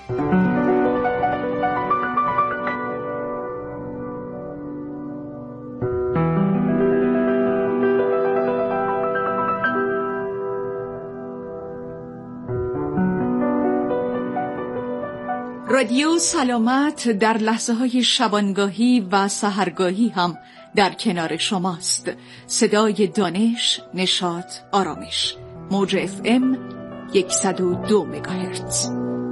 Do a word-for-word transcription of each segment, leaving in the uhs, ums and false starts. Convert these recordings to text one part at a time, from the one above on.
رادیو سلامت در لحظه های شبانگاهی و سحرگاهی هم در کنار شماست. صدای دانش، نشاط، آرامش. موج اف ام صد و دو مگاهرتز.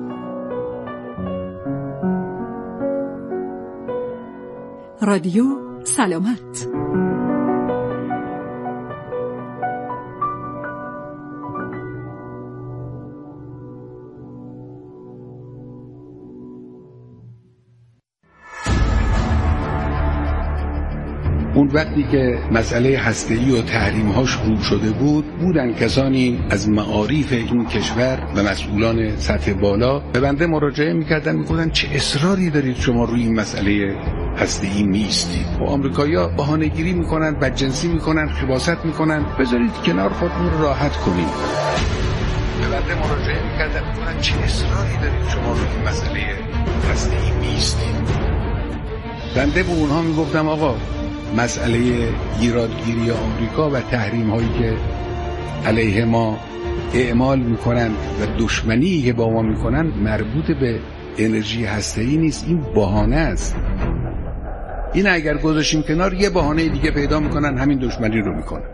رادیو سلامت. اون وقتی که مسئله هسته‌ای و تحریم‌ها شروع شده بود، بودن کسانی از معارف این کشور و مسئولان سطح بالا به بنده مراجعه می‌کردن، می‌گفتن چه اصراری دارید شما روی این مسئله هسته‌ای نیستید؟ و آمریکایی‌ها بهانه‌گیری می‌کنن، بدجنسی می‌کنن، خباثت می‌کنن، بذارید کنار خودتون رو راحت کنید. به بنده مراجعه می‌کردن، می‌گفتن چه اصراری دارید شما روی این مسئله هسته‌ای نیستید؟ بنده به اونها می‌گفتم آقا، مسئله گیرادگیری آمریکا و تحریم هایی که علیه ما اعمال میکنن و دشمنی که با ما میکنن مربوط به انرژی هسته‌ای نیست، این بهانه است. این اگر گذاشیم کنار، یه بهانه دیگه پیدا میکنن، همین دشمنی رو میکنن.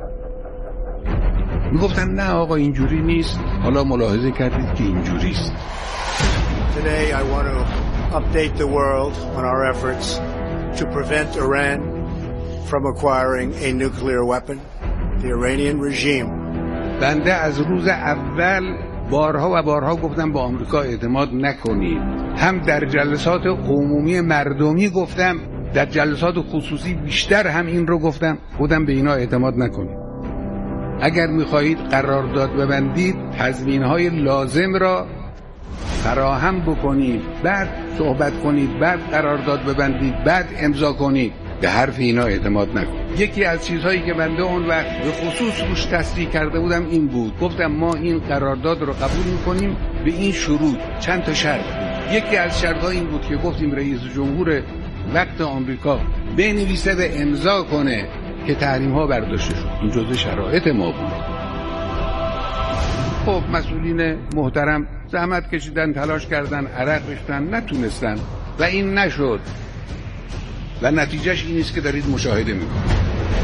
میگفتن نه آقا اینجوری نیست. حالا ملاحظه کردید که اینجوری است. Today I want to update the world on our efforts to prevent Iran from acquiring a nuclear weapon. The Iranian regime. بنده از روز اول بارها و بارها گفتم با آمریکا اعتماد نکنید. هم در جلسات عمومی مردمی گفتم، در جلسات خصوصی بیشتر هم این رو گفتم، خودم به اینا اعتماد نکنید. اگر میخواهید قرارداد ببندید، تضمین‌های لازم را فراهم بکنید، بعد صحبت کنید، بعد قرارداد ببندید، بعد امضا کنید. به حرف اینا اعتماد نکنید. یکی از چیزهایی که بنده اون وقت به خصوص روش تصریح کرده بودم این بود، گفتم ما این قرارداد رو قبول میکنیم به این شروط، چند تا شرط. یکی از شرط‌ها این بود که گفتیم رئیس جمهور وقت آمریکا بنویسه و امضا کنه که تحریم‌ها برداشته شد. این جزء شرایط ما بود. خب مسئولین محترم زحمت کشیدن، تلاش کردن، عرق ریختن، نتونستن و این نشد. و نتیجهش این است که دارید مشاهده میکنید.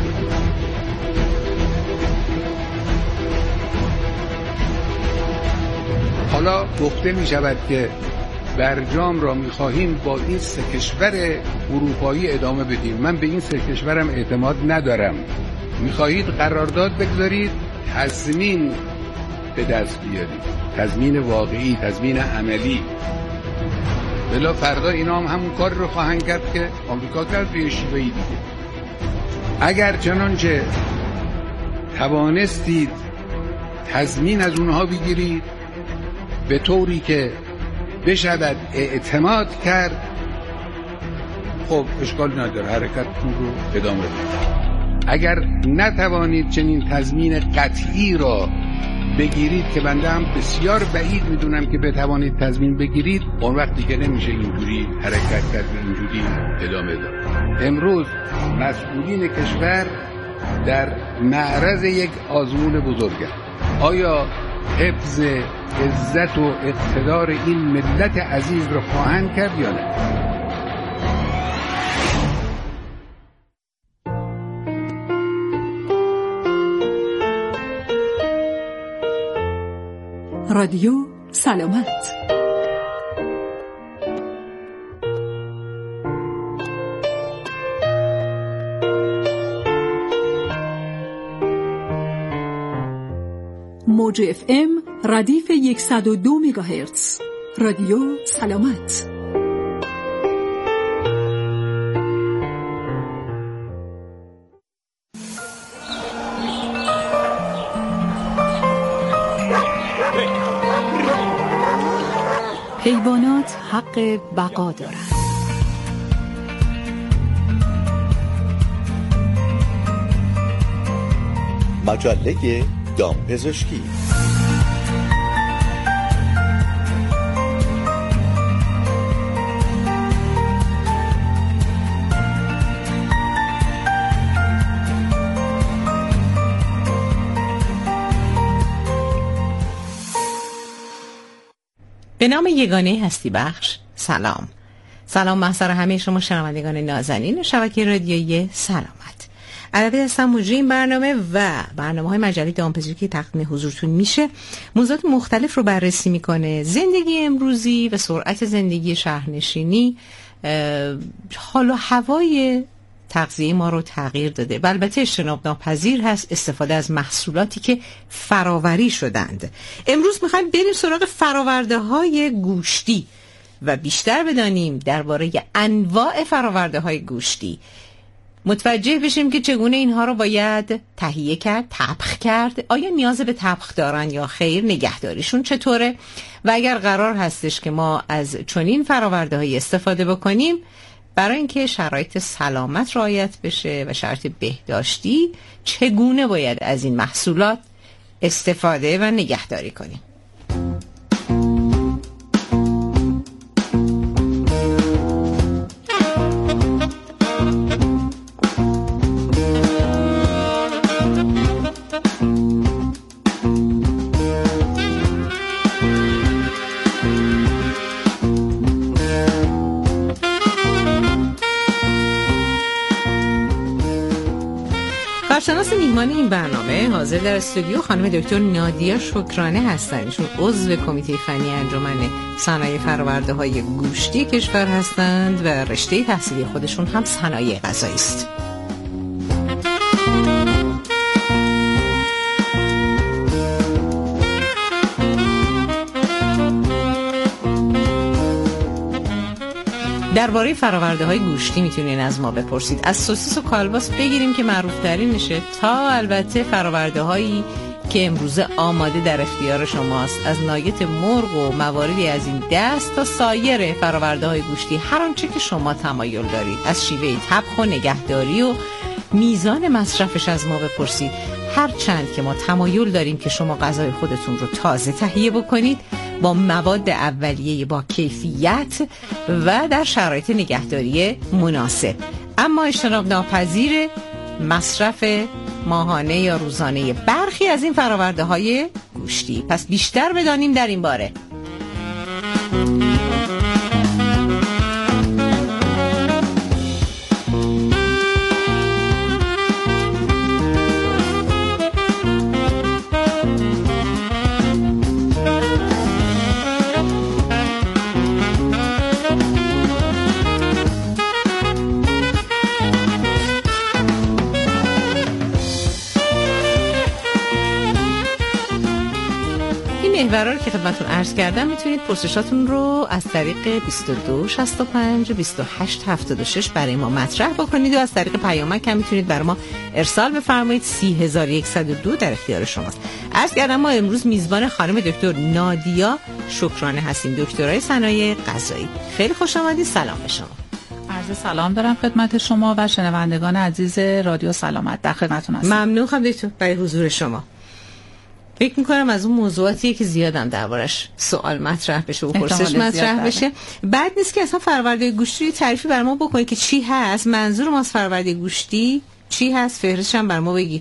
حالا گفته می شود که برجام را می خواهیم با این سه کشور اروپایی ادامه بدیم. من به این سه کشورم اعتماد ندارم. می خواهید قرارداد بگذارید، تضمین به دست بیارید، تضمین واقعی، تضمین عملی. بلا فردا اینا هم همون کار رو خواهند کرد که آمریکا کرد به شیوهی دیگه. اگر چنانچه توانستید تضمین از اونها بگیرید به طوری که بشود اعتماد کرد، خب اشکال نداره، حرکتتون رو ادامه بدید. اگر نتوانید چنین تضمین قطعی را بگیرید که بنده هم بسیار بعید میدونم که بتوانید تضمین بگیرید، اون وقت دیگه نمیشه اینجوری حرکت کرد و اینجوری ادامه داد. امروز مسئولین کشور در معرض یک آزمون بزرگه. آیا حفظ عزت و اقتدار این ملت عزیز رو خواهند کرد یا نه؟ رادیو سلامت. موج اف ام ردیف صد و دو مگاهرتز. رادیو سلامت. حیوانات حق بقا دارند. مجله دامپزشکی. به نام یگانه هستی بخش سلام. سلام محضر همه شما شنوندگان نازنین شبکه رادیویی سلامت. عربی هستم، مجری این برنامه و برنامه های مجله دامپزشکی که تقدیم حضورتون میشه موضوعات مختلف رو بررسی میکنه. زندگی امروزی و سرعت زندگی شهرنشینی حال و هوای تغذیه ما رو تغییر داده و البته اجتناب ناپذیر هست استفاده از محصولاتی که فراوری شدند. امروز میخوایم بریم سراغ فراورده های گوشتی و بیشتر بدانیم درباره انواع فراورده های گوشتی. متوجه بشیم که چگونه اینها رو باید تهیه کرد، طبخ کرد، آیا نیاز به طبخ دارن یا خیر، نگهداریشون چطوره و اگر قرار هستش که ما از چنین فراورده های استفاده بکنیم برای اینکه شرایط سلامت رعایت بشه و شرایط بهداشتی چگونه باید از این محصولات استفاده و نگهداری کنیم. کارشناس میهمان این برنامه حاضر در استودیو خانم دکتر نادیا شکرانه هستند. ایشون عضو کمیته فنی انجمن صنایع فرآورده های گوشتی کشور هستند و رشته تحصیلی خودشون هم صنایع غذایی است. درباره فراورده‌های گوشتی میتونین از ما بپرسید، از سوسیس و کالباس بگیریم که معروف ترین نشه تا البته فراورده‌هایی که امروزه آماده در اختیار شماست، از ناگت مرغ و مواردی از این دست تا سایر فراورده‌های گوشتی، هر آنچه که شما تمایل دارید. از شیوه طبخ و نگهداری و میزان مصرفش از ما بپرسید. هر چند که ما تمایل داریم که شما غذای خودتون رو تازه تهیه بکنید با مواد اولیه با کیفیت و در شرایط نگهداری مناسب، اما اجتناب ناپذیر مصرف ماهانه یا روزانه برخی از این فراورده های گوشتی. پس بیشتر بدانیم در این باره. محورها که خدمتتون عرض کردم میتونید پرسشاتون رو از طریق بیست و دو شصت و پنج بیست و هشت هفتاد و شش برای ما مطرح بکنید و از طریق پیامک هم میتونید برای ما ارسال بفرمایید. سی هزار و صد و دو در اختیار شماست. عرض کردم ما امروز میزبان خانم دکتر نادیا شکرانه هستیم، دکترای صنایع غذایی. خیلی خوش آمدید. سلام به شما. عرض سلام دارم خدمت شما و شنوندگان عزیز رادیو سلامت. در خدمتتون هستم. ممنون خانم دکتر برای حضور شما. فکر میکنم از اون موضوعاتیه که زیادم دربارش سوال مطرح بشه و پرسش مطرح بشه. بعد نیست که اصلا فرآورده گوشتی تعریفی بر ما بکنید که چی هست، منظور ما از فرآورده گوشتی چی هست، فهرستش هم بر ما بگید.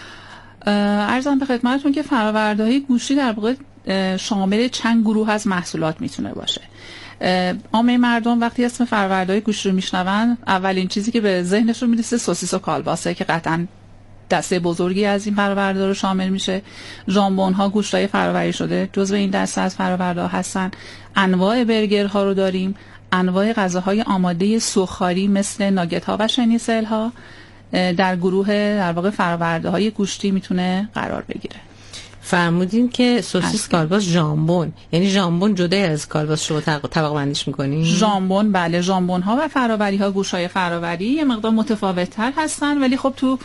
عرضم به خدمتتون که فرآورده‌های گوشتی در واقع شامل چند گروه از محصولات میتونه باشه. عامه مردم وقتی اسم فرآورده‌های گوشتی رو میشنون اولین چیزی که به ذهنشون میرسه سوسیس و کالباسه که قطعاً دسته بزرگی از این فرآورده رو شامل میشه. ژامبون ها، گوشت‌های فرآوری شده جزو این دسته از فرآورده ها هستن. انواع برگرها رو داریم، انواع غذاهای آماده سوخاری مثل ناگت ها و شنیسل ها در گروه در واقع فرآورده های گوشتی میتونه قرار بگیره. فرمودین که سوسیس، کالباس، ژامبون، یعنی ژامبون جدا از کالباس شما طبقه بندیش میکنین؟ ژامبون بله، ژامبون ها و فرآوری ها، گوشت‌های فرآوری یه مقدار متفاوت تر هستن، ولی خب تو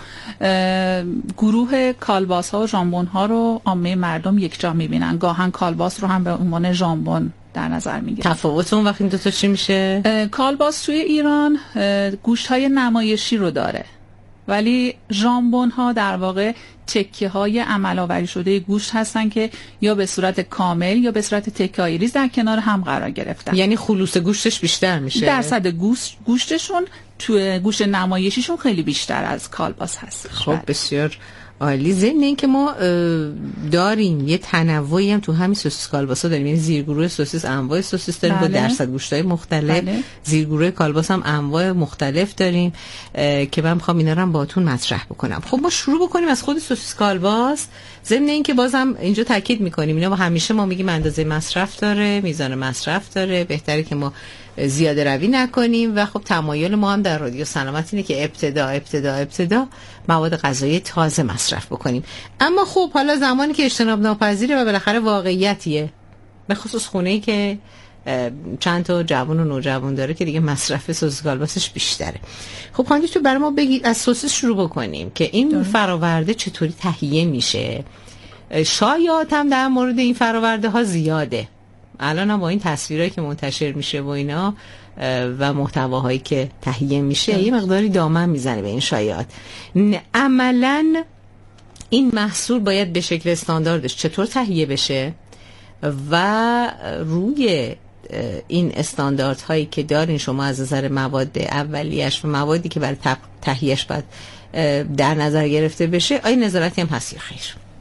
گروه کالباس ها و ژامبون ها رو عامه مردم یکجا میبینن. گاهن کالباس رو هم به عنوان ژامبون در نظر میگیرن. تفاوت اون وقت این دو تا چی میشه؟ کالباس توی ایران گوشت‌های نمایشی رو داره، ولی ژامبون ها در واقع تکه های عمل آوری شده گوشت هستن که یا به صورت کامل یا به صورت تکه‌ای ریز در کنار هم قرار گرفتن. یعنی خلوص گوشتش بیشتر میشه. درصد گوشت گوشتشون تو گوشت نمایشیشون خیلی بیشتر از کالباس هست. خب بسیار عالی. ضمن این که ما داریم یه تنوعی هم تو همین سوسیس کالباسا داریم، یعنی زیرگروه سوسیس انواع سوسیس داریم با درصد گوشت‌های مختلف. بله. زیرگروه کالباس هم انواع مختلف داریم که من می‌خوام اینا رو هم باهاتون مطرح بکنم. خب ما شروع بکنیم از خود سوسیس کالباس. ضمن این که بازم اینجا تاکید می‌کنیم اینا با همیشه ما میگیم اندازه مصرف داره، میزان مصرف داره، بهتره که ما زیاده روی نکنیم و خب تمایل ما هم در رادیو سلامت اینه که ابتدا ابتدا ابتدا مواد غذایی تازه مصرف بکنیم. اما خب حالا زمانی که اجتناب ناپذیره و بالاخره واقعیتیه، به خصوص خونه‌ای که چند تا جوان و نوجوان داره که دیگه مصرف سوسیس کالباسش بیشتره. خب خانم تو برای ما بگید از سوسیس شروع بکنیم که این داره. فراورده چطوری تهیه میشه؟ شایعات هم در مورد این فراورده ها زیاده. الان هم با این تصویرهایی که منتشر میشه و اینا و محتواهایی که تهیه میشه یه مقداری دامن میزنه به این شایعات. عملاً این محصول باید به شکل استانداردش چطور تهیه بشه و روی این استانداردهایی که دارین شما از نظر مواد اولیش و موادی که برای تهیهش باید در نظر گرفته بشه آیا نظارتی هم هست یا خیر؟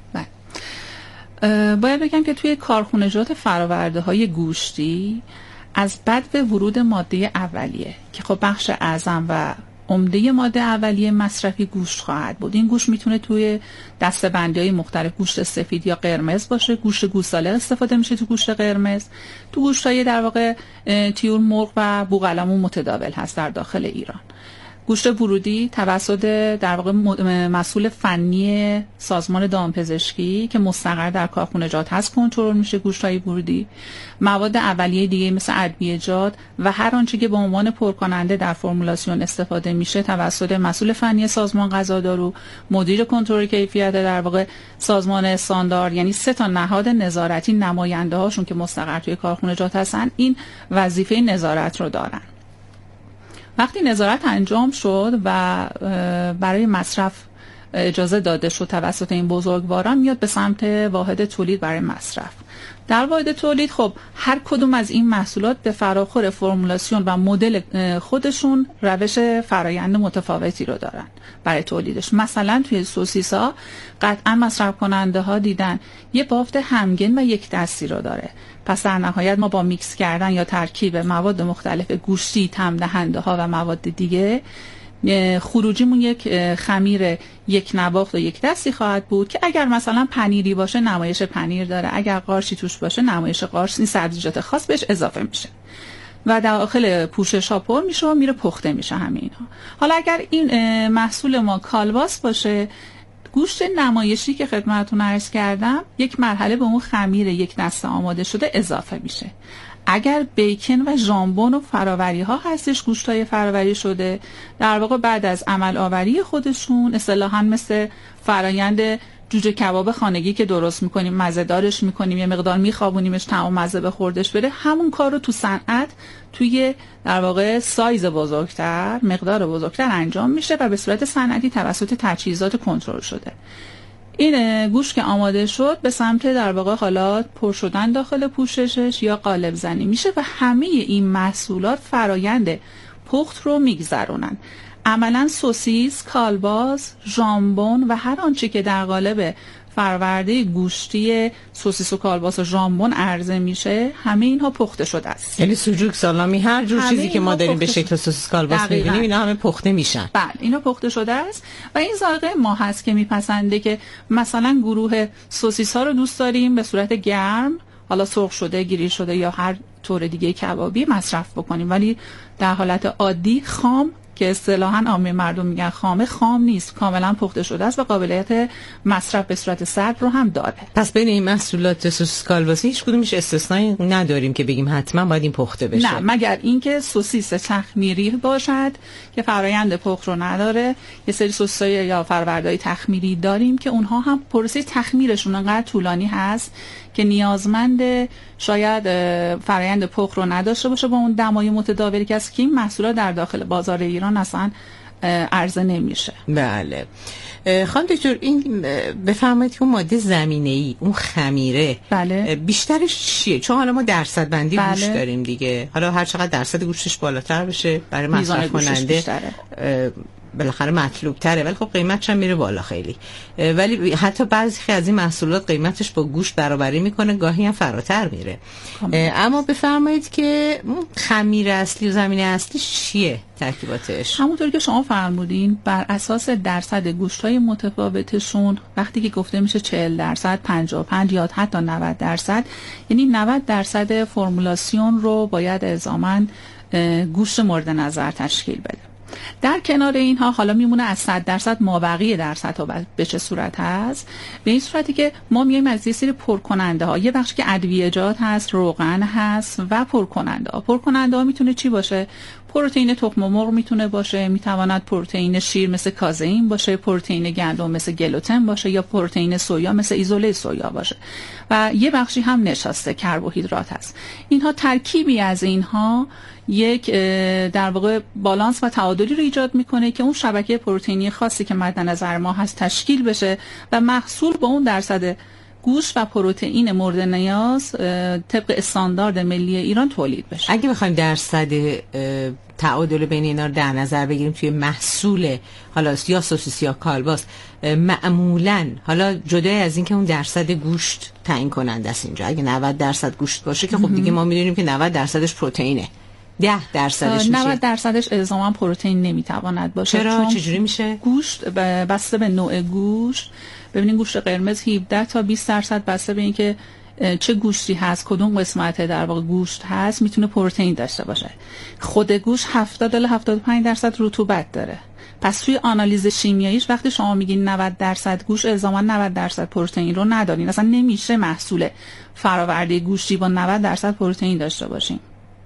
باید بگم که توی کارخونجات فراورده های گوشتی از بدو ورود ماده اولیه که خب بخش اعظم و عمده ماده اولیه مصرفی گوشت خواهد بود. این گوشت میتونه توی دسته‌بندی‌های مختلف گوشت سفید یا قرمز باشه. گوشت گوساله استفاده میشه تو گوشت قرمز. تو گوشت‌های در واقع تیور مرغ و بوقلمون متداول هست در داخل ایران. گوشت ورودی توسط در واقع مسئول فنی سازمان دامپزشکی که مستقر در کارخونجات هست کنترل میشه. گوشت‌های ورودی، مواد اولیه دیگه مثل ادویه‌جات و هر آنچه که به عنوان پرکننده در فرمولاسیون استفاده میشه توسط مسئول فنی سازمان غذادار و مدیر کنترل کیفیت در واقع سازمان استاندارد، یعنی سه تا نهاد نظارتی نماینده هاشون که مستقر توی کارخونجات هستن این وظیفه نظارت رو دارن. وقتی نظارت انجام شد و برای مصرف اجازه داده شد توسط این بزرگواران میاد به سمت واحد تولید برای مصرف. در واحد تولید خب هر کدوم از این محصولات به فراخور فرمولاسیون و مدل خودشون روش فرایند متفاوتی رو دارن برای تولیدش. مثلا توی سوسیسا قطعا مصرف کننده ها دیدن یه بافت همگن و یک دستی رو داره. پس در نهایت ما با میکس کردن یا ترکیب مواد مختلف گوشتی، طعم دهنده ها و مواد دیگه خروجیمون یک خمیر یک نواخت و یک دستی خواهد بود که اگر مثلا پنیری باشه نمایش پنیر داره، اگر قارچی توش باشه نمایش قارچ، این سبزیجات خاص بهش اضافه میشه و داخل پوشش ها پر میشه و میره پخته میشه همه اینا. حالا اگر این محصول ما کالباس باشه، گوشت نمایشی که خدمتتون عرض کردم یک مرحله به اون خمیر یک دسته آماده شده اضافه میشه. اگر بیکن و ژامبون و فراوری ها هستش، گوشت های فراوری شده در واقع بعد از عمل آوری خودشون اصطلاحاً مثل فرایند جوجه کباب خانگی که درست میکنیم، مزه دارش میکنیم، یه مقدار میخوابونیمش تمام مزه به خوردش بره، همون کار رو تو صنعت توی در واقع سایز بزرگتر، مقدار بزرگتر انجام میشه و به صورت صنعتی توسط تجهیزات کنترل شده. این گوشت که آماده شد به سمت در واقع حالات پر شدن داخل پوششش یا قالب زنی میشه و همه این محصولات فرایند پخت رو میگذرونن. عملا سوسیس، کالباس، ژامبون و هر آنچه که در قالب فرورده گوشتی سوسیس و کالباس و ژامبون عرضه میشه همه اینها پخته شده است. یعنی سوجوک، سالامی، هر جور چیزی که ما داریم به شکل سوسیس کالباس می‌بینیم اینا همه پخته میشن. بله اینا پخته شده است و این ذائقه ما هست که میپسنده که مثلا گروه سوسیس ها رو دوست داریم به صورت گرم، حالا سرخ شده، گریل شده یا هر طور دیگه کبابی مصرف بکنیم، ولی در حالت عادی خام که اصطلاحاً عامه مردم میگن خامه، خام نیست، کاملا پخته شده است و قابلیت مصرف به صورت سرد رو هم داره. پس بین این محصولات سوسیس کالباسی هیچ کدومش استثنایی نداریم که بگیم حتما باید این پخته بشه. نه، مگر اینکه سوسیس تخمیری باشد که فرایند پخت رو نداره. یه سری سوسیس‌های یا فروردهای تخمیری داریم که اونها هم پروسه تخمیرشون انقدر طولانی هست که نیازمند شاید فرایند پخت رو نداشته باشه با اون دمای متداولی که از که این محصولات در داخل بازار ایران اصلا عرضه نمیشه. بله خانم دکتر، این بفرمایید که اون ماده زمینه‌ای، اون خمیره، بله، بیشترش چیه؟ چون حالا ما درصد بندی بله. گوشت داریم دیگه، حالا هر چقدر درصد گوشتش بالاتر بشه برای مصرف کننده بالاخره مطلوب تره، ولی خب قیمتش هم میره بالا خیلی. ولی حتی بعضی از این محصولات قیمتش با گوشت برابری میکنه، گاهی هم فراتر میره. اما بفرمایید که خمیر اصلی و زمینه اصلی چیه ترکیباتش؟ همونطور که شما فرمودین بر اساس درصد گوشت‌های متفاوتشون وقتی که گفته میشه چهل درصد، پنجاه و پنج یا حتی نود درصد، یعنی نود درصد فرمولاسیون رو باید الزاماً گوشت مورد نظر تشکیل بده. در کنار اینها حالا میمونه از صد درصد مابقی درصدها به چه صورت هست؟ به این صورتی که ما میایم از یه سری پرکننده ها، یه بخشی که ادویه‌جات هست، روغن هست و پرکننده ها. پرکننده ها میتونه چی باشه؟ پروتئین تخم مرغ میتونه باشه، میتواند پروتئین شیر مثل کازئین باشه، پروتئین گندم مثل گلوتن باشه، یا پروتئین سویا مثل ایزوله سویا باشه. و یه بخشی هم نشاسته کربوهیدرات هست. اینها ترکیبی از اینها یک در واقع بالانس و تعادلی رو ایجاد میکنه که اون شبکه پروتئینی خاصی که مد نظر ما هست تشکیل بشه و محصول با اون درصد گوشت و پروتئین مورد نیاز طبق استاندارد ملی ایران تولید بشه. اگه بخوایم درصد تعادل بین اینا رو در نظر بگیریم توی محصول حالا یا سوسیس یا کالباس، معمولاً حالا جدای از این که اون درصد گوشت تعیین کننده است اینجا، اگه نود درصد گوشت باشه که خب دیگه ما میدونیم که نود درصدش پروتئینه، ده درصدش میشه. نود درصدش الزاما پروتئین نمیتواند باشه. چرا؟ چجوری میشه؟ گوشت بسته به نوع گوشت، ببینین گوشت قرمز هفده تا بیست درصد بسته به اینکه چه گوشتی هست، کدوم قسمت در واقع گوشت هست میتونه پروتئین داشته باشه. خود گوشت هفتاد تا هفتاد و پنج درصد رطوبت داره. پس توی آنالیز شیمیاییش وقتی شما میگین نود درصد گوشت الزاما نود درصد پروتئین رو ندارین. اصلا نمیشه محصول فراورده گوشتی با نود درصد پروتئین داشته باشیم.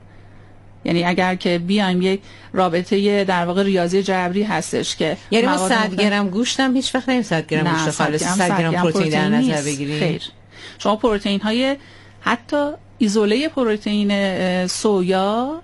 یعنی اگر که بیایم یک رابطه در واقع ریاضی جبری هستش که یعنی ما صد گرم گوشت هم هیچ وقت نمی صد گرم گوشت خالص صد گرم پروتئین در نظر بگیریم. خیر. شما پروتئین های حتی ایزوله پروتئین سویا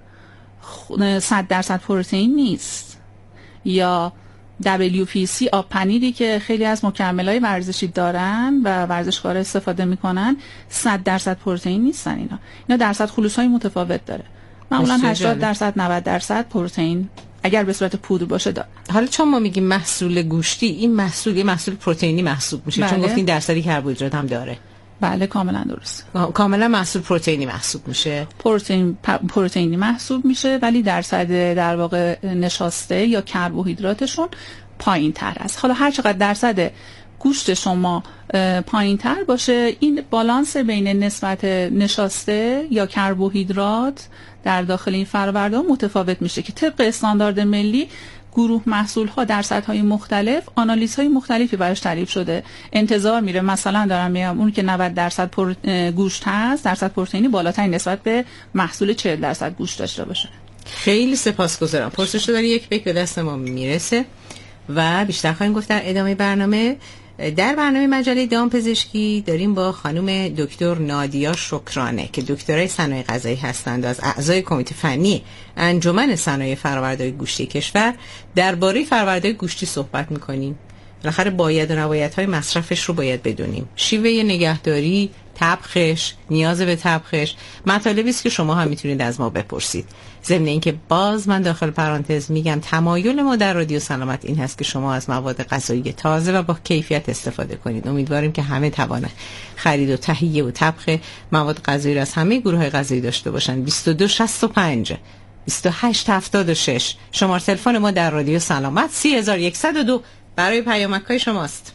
صد درصد پروتئین نیست، یا دبلیو پی سی آب پنیری که خیلی از مکمل‌های ورزشی دارن و ورزشکارا استفاده میکنن صد درصد پروتئین نیستن. اینا اینا درصد خلوص‌های متفاوت داره. معمولا هشتاد درصد نود درصد پروتئین اگر به صورت پودر باشه داره. حالا چون ما میگیم محصول گوشتی، این محصول یه محصول پروتئینی محسوب میشه. بله. چون گفتین درصدی کربوهیدرات هم داره. بله کاملا درست. کاملا محصول پروتئینی محسوب میشه. پروتئین پروتئینی محسوب میشه ولی درصد در واقع نشاسته یا کربوهیدراتشون پایین تر است. حالا هر چقدر درصد گوشت شما پایین تر باشه، این بالانس بین نسبت نشاسته یا کربوهیدرات در داخل این فرآورده متفاوت میشه که طبق استاندارد ملی گروه محصول ها درصدهای مختلف آنالیزهای مختلفی براش تعریف شده. انتظار میره مثلا دارم میگم اون که نود درصد گوشت هست درصد پروتئینی بالاترین نسبت به محصول چهل درصد گوشت داشته باشه. خیلی سپاسگزارم. پرسش داری یک بیک به دست ما میرسه و بیشتر خواهیم گفت در ادامه برنامه. در برنامه مجله دامپزشکی داریم با خانم دکتر نادیا شکرانه که دکترای صنایع غذایی هستند و از اعضای کمیته فنی انجمن صنایع فرآورده‌های گوشتی کشور درباره فرآورده‌های گوشتی صحبت می‌کنیم. بالاخره باید و نبایدهای مصرفش رو باید بدونیم. شیوه نگهداری، طبخش، نیاز به طبخش، مطالبی است که شما هم میتونید از ما بپرسید. ضمن اینکه باز من داخل پرانتز میگم تمایل ما در رادیو سلامت این هست که شما از مواد غذایی تازه و با کیفیت استفاده کنید. امیدواریم که همه توانند خرید و تهیه و طبخ مواد غذایی را از همه گروه‌های غذایی داشته باشند. بیست و دو شصت و پنج بیست و هشت هفتاد و شش شماره تلفن ما در رادیو سلامت سی هزار و صد و دو برای پیامک‌های شماست.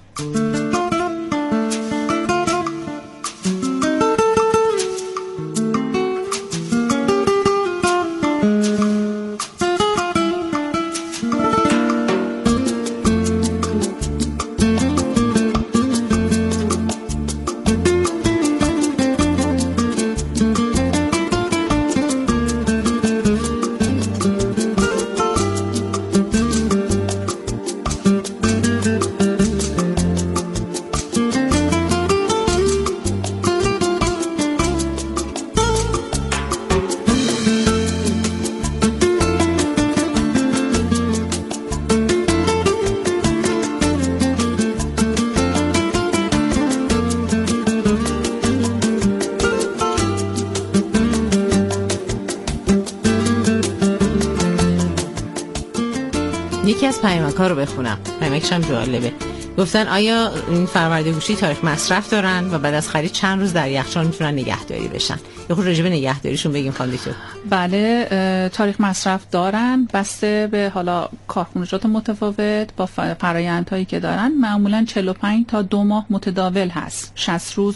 یکی از پیامک‌ها رو بخونم. پیامکش هم جالبه. گفتن آیا این فرآورده گوشی تاریخ مصرف دارن و بعد از خرید چند روز در یخچال میتونن نگهداری بشن؟ یه خورده راجع به نگهداریشون بگیم خانم دکتر. بله، تاریخ مصرف دارن، بسته به حالا کارخونجات متفاوت با فرآیندهایی که دارن. معمولا چهل و پنج تا دو ماه متداول هست، شصت روز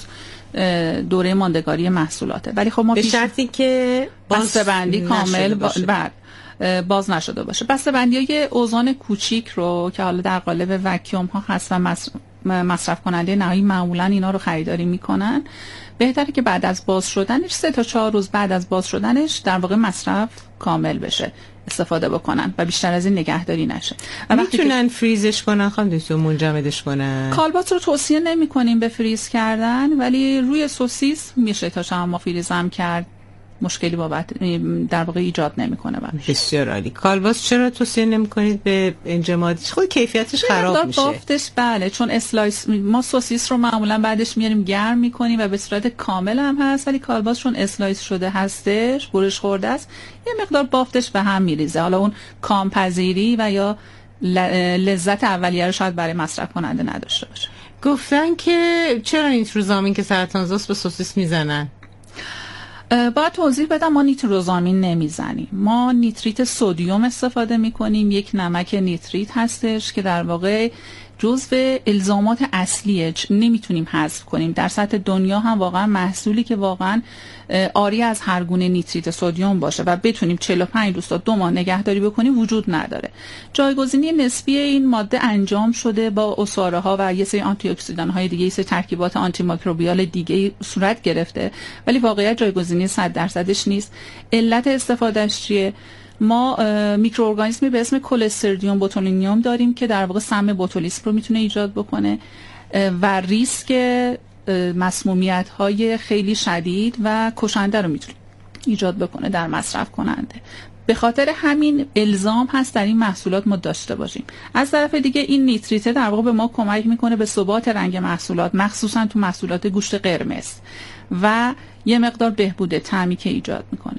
دوره ماندگاری محصولاته. ولی خب ما به شرطی که بسته‌بندی کامل بعد باز نشده باشه. بسته‌بندی‌های اوزان کوچیک رو که حالا در قالب وکیوم ها هست و مصرف کننده نهایی معمولا اینا رو خریداری میکنن، بهتره که بعد از باز شدنش سه تا چهار روز بعد از باز شدنش در واقع مصرف کامل بشه استفاده بکنن و بیشتر از این نگهداری نشه. میتونن فریزش کنن خانم دکتر، منجمدش کنن؟ کالباس رو توصیه نمی کنیم به فریز کردن، ولی روی سوسیس میشه تا شما ما فریزم کرد، مشکلی بابت در واقع ایجاد نمیکنه. بسیار عالی. کالباس چرا توصیه نمیکنید به انجمادش؟ خود کیفیتش خراب میشه. بافتش بله، چون اسلایس ما سوسیس رو معمولا بعدش میاریم گرم میکنیم و به صورت کامل هم هست، ولی کالباس چون اسلایس شده هستش، برش خورده است، یه مقدار بافتش به هم میریزه. حالا اون کامپذیری و یا لذت اولیه رو شاید برای مصرف کننده نداشته باشه. گفتن که چرا نیتروزامین که سرطانزاست به سوسیس میزنن؟ باید توضیح بدم ما نیتروزامین نمیزنیم، ما نیتریت سدیم استفاده میکنیم. یک نمک نیتریت هستش که در واقع جزو الزامات اصلیه، نمیتونیم حذف کنیم. در سطح دنیا هم واقعا محصولی که واقعا آری از هر گونه نیتریت سدیم باشه و بتونیم چهل و پنج روز تا دو ماه نگهداری بکنیم وجود نداره. جایگزینی نسبی این ماده انجام شده با عصاره ها و یه سری آنتی اکسیدان های دیگه، یه سری ترکیبات آنتی میکروبیال دیگه صورت گرفته، ولی واقعیت جایگزینی صد درصدش نیست. علت استفادهش چیه؟ ما میکروارگانیسمی به اسم کلستردیوم بوتولینیوم داریم که در واقع سم بوتولیسم رو میتونه ایجاد بکنه و ریسک مسمومیت های خیلی شدید و کشنده رو میتونه ایجاد بکنه در مصرف کننده. به خاطر همین الزام هست در این محصولات ما داشته باشیم. از طرف دیگه این نیتریت در واقع به ما کمک میکنه به ثبات رنگ محصولات، مخصوصا تو محصولات گوشت قرمز، و یه مقدار بهبود طعمی که ایجاد میکنه.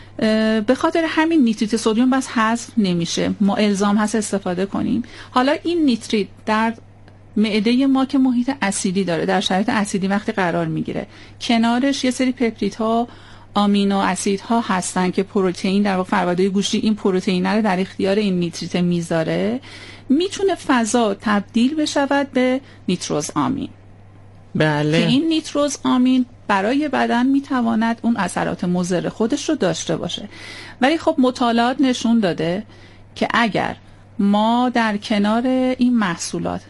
به خاطر همین نیتریت سدیم بس حذف نمیشه، ما الزام هست استفاده کنیم. حالا این نیتریت در معده ما که محیط اسیدی داره، در شرایط اسیدی وقتی قرار میگیره، کنارش یه سری پپتیدها، آمینو اسیدها هستن که پروتئین در واقع فرآورده گوشتی این پروتئین رو در اختیار این نیتریت میذاره، میتونه فضا تبدیل بشود به نیتروز آمین. بله. که این نیتروز آمین برای بدن میتواند اون اثرات مضر خودش رو داشته باشه. ولی خب مطالعات نشون داده که اگر ما در کنار این محصولات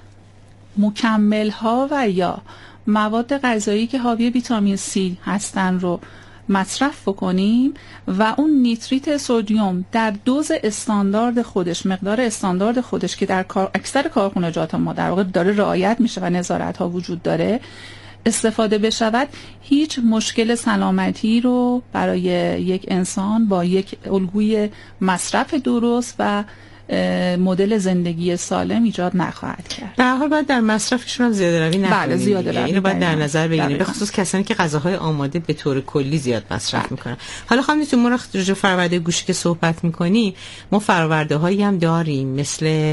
مکمل ها و یا مواد غذایی که حاوی ویتامین C هستن رو مصرف بکنیم و اون نیتریت سدیم در دوز استاندارد خودش، مقدار استاندارد خودش که در کار اکثر کارخانجات ما در واقع داره رعایت میشه و نظارت ها وجود داره، استفاده بشود، هیچ مشکل سلامتی رو برای یک انسان با یک الگوی مصرف درست و مدل زندگی سالم ایجاد نخواهد کرد. به هر حال باید در مصرفشون هم زیاده روی نکنیم. بله، زیاده روی. اینو باید در نظر بگیریم، به خصوص کسانی که غذاهای آماده به طور کلی زیاد مصرف بله. میکنن. حالا خانم تو ما راجع فرآورده گوشت که صحبت میکنیم، ما فرآورده هایی هم داریم مثل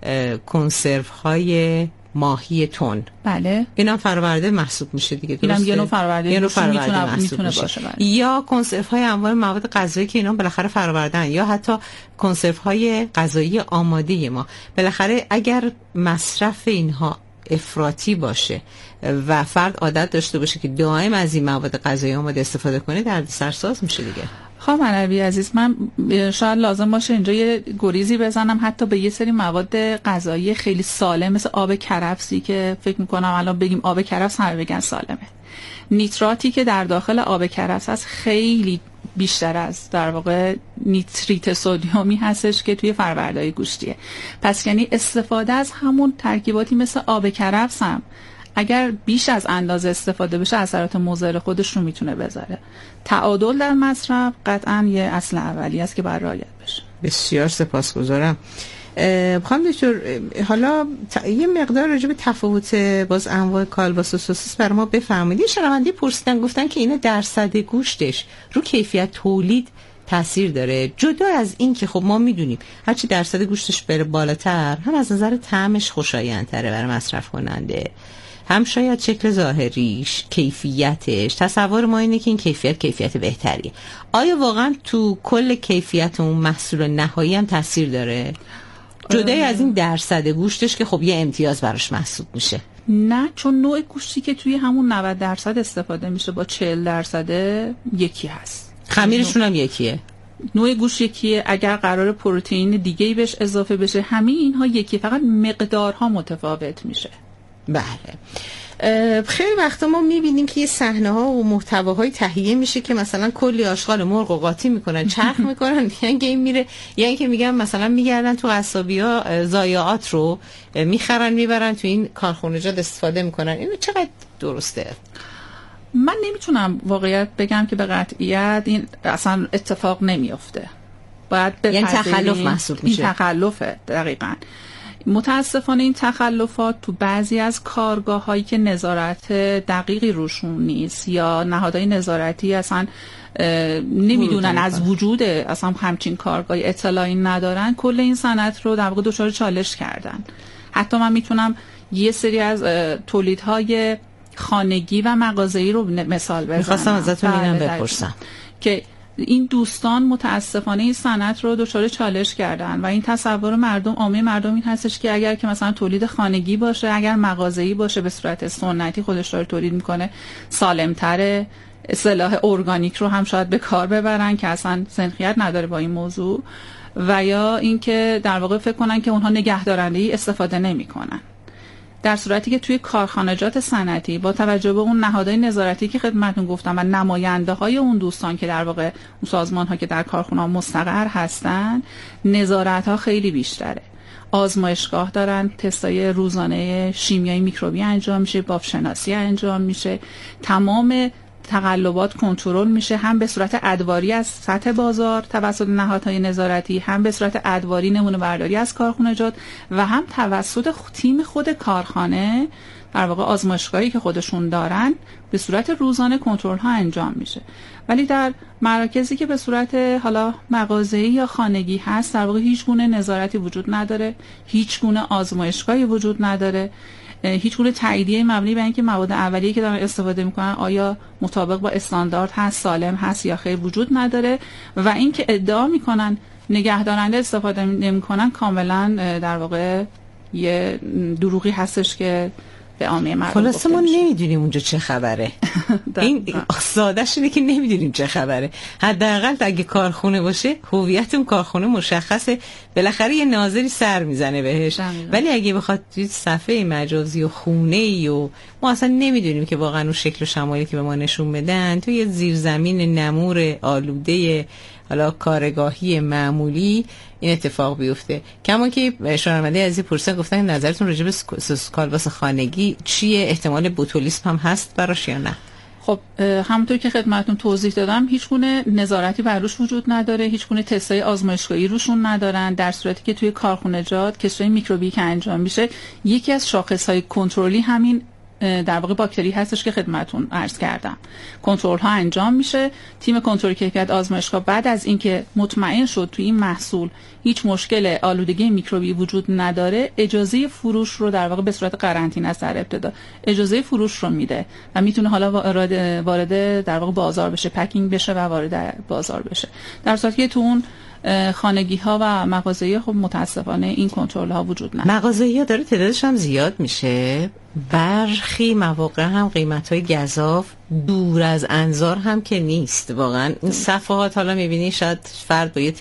کنسرو های ماهی تن. بله. اینم فرآورده محسوب میشه دیگه، درسته؟ اینم یه نوع فرآورده میتونه میتونه باشه. بله. یا کنسرو های انواع مواد غذایی که اینا بالاخره فرآورده‌ان، یا حتی کنسرو های غذایی آماده ما. بالاخره اگر مصرف اینها افراطی باشه و فرد عادت داشته باشه که دائم از این مواد غذایی آماده استفاده کنه، دردسرساز میشه دیگه. خانم علوی عزیز، من شاید لازم باشه اینجا یه گریزی بزنم حتی به یه سری مواد غذایی خیلی سالم مثل آب کرفسی که فکر میکنم الان بگیم آب کرفس همه بگن سالمه. نیتراتی که در داخل آب کرفس هست خیلی بیشتر از در واقع نیتریت سدیمی هستش که توی فرآورده‌های گوشتیه. پس یعنی استفاده از همون ترکیباتی مثل آب کرفس هم اگر بیش از اندازه استفاده بشه اثرات مضر خودش رو میتونه بذاره. تعادل در مصرف قطعاً یه اصل اولیه است که باید رعایت بشه. بسیار سپاسگزارم. خانم دکتر، حالا ت... یه مقدار راجع به تفاوت باز انواع کالباس و سوسیس برای ما بفرمایید. شنونده پرسیدن گفتن که اینا درصد گوشتش رو کیفیت تولید تاثیر داره. جدا از این که خب ما میدونیم هرچی درصد گوشتش بره بالاتر هم از نظر طعمش خوشایندتره برای مصرف کننده، هم شاید شکل ظاهریش، کیفیتش. تصور ما اینه که این کیفیت کیفیت بهتریه. آیا واقعا تو کل کیفیت اون محصول نهایی هم تاثیر داره؟ جدای از این درصد گوشتش که خب یه امتیاز براش محسوب میشه. نه، چون نوع گوشتی که توی همون نود درصد استفاده میشه با چهل درصد یکی هست. خمیرشون هم یکیه. نوع گوشت یکیه. اگر قرار پروتئین دیگه‌ای بهش اضافه بشه همه اینها یکی، فقط مقدارها متفاوت میشه. بله. خیلی وقتا ما میبینیم که یه صحنه ها و محتواهای تهیه میشه که مثلا کلی آشغال مرغ و قاطی میکنن، چرخ میکنن، میگن که این میره، یعنی که میگن مثلا میگردن تو قصابی‌ها ضایعات رو میخرن میبرن تو این کارخونجات استفاده میکنن. اینو چقدر درسته؟ من نمیتونم واقعیت بگم که به قطعیت این اصلا اتفاق نمیفته. باید یعنی تخلف محسوب میشه. این تخلفه دقیقاً. متاسفانه این تخلفات تو بعضی از کارگاه هایی که نظارت دقیقی روشون نیست یا نهادهای نظارتی اصلا نمیدونن از وجود اصلا همچین کارگاهی اطلاعی ندارن، کل این صنعت رو در واقع دچار چالش کردن. حتی من میتونم یه سری از تولیدهای خانگی و مغازه‌ای رو مثال بزنم. میخواستم ازتون اینم بپرسم که این دوستان متاسفانه این صنعت رو دچار چالش کردن و این تصور مردم، عامه مردم این هستش که اگر که مثلا تولید خانگی باشه، اگر مغازه‌ای باشه به صورت سنتی خودش داره تولید میکنه، سالم‌تره. اصطلاح ارگانیک رو هم شاید به کار ببرن که اصلا سنخیت نداره با این موضوع، و یا اینکه در واقع فکر کنن که اونها نگهدارنده‌ای استفاده نمی‌کنن. در صورتی که توی کارخانجات صنعتی با توجه به اون نهادهای نظارتی که خدمتتون گفتم و نماینده های اون دوستان که در واقع اون سازمان ها که در کارخونه مستقر هستن، نظارت ها خیلی بیشتره. آزمایشگاه دارن، تستای روزانه شیمیایی میکروبی انجام میشه، بافشناسی انجام میشه، تمام تقلبات کنترل میشه، هم به صورت ادواری از سطح بازار توسط نهادهای نظارتی، هم به صورت ادواری نمونه برداری از کارخانجات و هم توسط تیم خود کارخانه در واقع آزمایشگاهی که خودشون دارن به صورت روزانه کنترل ها انجام میشه. ولی در مراکزی که به صورت حالا مغازه‌ای یا خانگی هست در واقع هیچ گونه نظارتی وجود نداره، هیچ گونه آزمایشگاهی وجود نداره، هیچ گونه تاییدیه مبنی بر اینکه مواد اولیه که دارن استفاده میکنن آیا مطابق با استاندارد هست، سالم هست یا خیر وجود نداره، و اینکه ادعا میکنن نگهدارنده استفاده نمیکنن کاملا در واقع یه دروغی هستش که به عامه مردم خلاصه ما نمیدونیم اونجا چه خبره. این ساده‌ش اینه که نمیدونیم چه خبره. حداقل اگه کارخونه باشه هویت اون کارخونه مشخصه، بالاخره یه ناظری سر میزنه بهش. ولی اگه بخواد توی صفحه مجازی و خونه‌ای و ما اصلا نمیدونیم که واقعا اون شکل و شمایلی که به ما نشون بدن توی یه زیرزمین نمور آلوده حالا کارگاهی معمولی این اتفاق بیفته. کما که شنونده عزیز پرسن گفتن نظرتون راجع به کالباس خانگی چیه؟ احتمال بوتولیسم هم هست براش یا نه؟ خب همونطور که خدمتتون توضیح دادم هیچ گونه نظارتی بر روش وجود نداره، هیچ گونه تستای آزمایشگاهی روشون ندارن، در صورتی که توی کارخونجات کسری میکروبی که انجام میشه یکی از شاخصهای کنترلی همین در واقع باکتری هستش که خدمتتون عرض کردم. کنترل ها انجام میشه، تیم کنترل کیفیت آزمایشگاه بعد از اینکه مطمئن شد توی این محصول هیچ مشکل آلودگی میکروبی وجود نداره، اجازه فروش رو در واقع به صورت قرنطینه است در ابتدا اجازه فروش رو میده و میتونه حالا وارد وارد در واقع بازار بشه، پکینگ بشه و وارد بازار بشه. در صورتی که تو اون خانگی ها و مغازه‌ای خب متاسفانه این کنترل ها وجود نداره. مغازه‌ای ها داره تعدادش هم زیاد میشه، برخی مواقع هم قیمت های گزاف دور از انظار هم که نیست. واقعا این صفحات حالا میبینی شاید فرد با یه